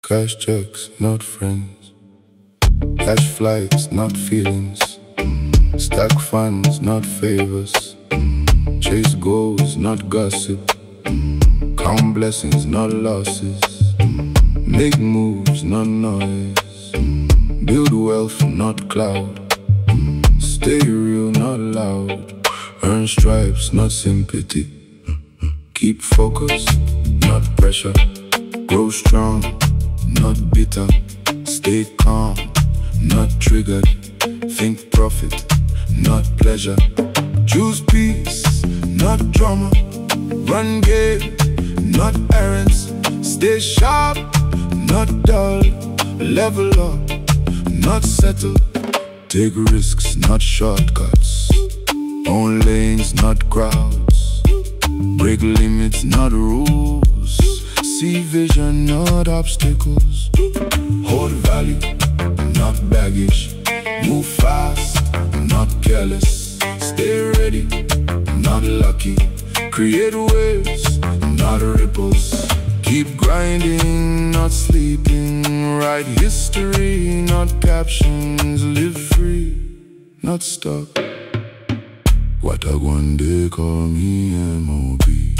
Cash checks, not friends. Cash flights, not feelings. Stack funds, not favors. Chase goals, not gossip. Count blessings, not losses. Make moves, not noise. Build wealth, not cloud. Stay real, not loud. Earn stripes, not sympathy. Keep focus, not pressure. Grow strong, not bitter. Stay calm, not triggered. Think profit, not pleasure. Choose peace, not drama. Run game, not errands. Stay sharp, not dull. Level up, not settle. Take risks, not shortcuts. Own lanes, not crowds. Break limits, not rules. See vision, not obstacles. Hold value, not baggage. Move fast, not careless. Stay ready, not lucky. Create waves, not ripples. Keep grinding, not sleeping. Write history, not captions. Live free, not stuck. What I one day call me M.O.B.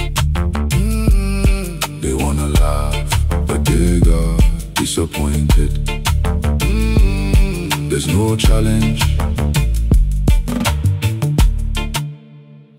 They wanna laugh, but they got disappointed. There's no challenge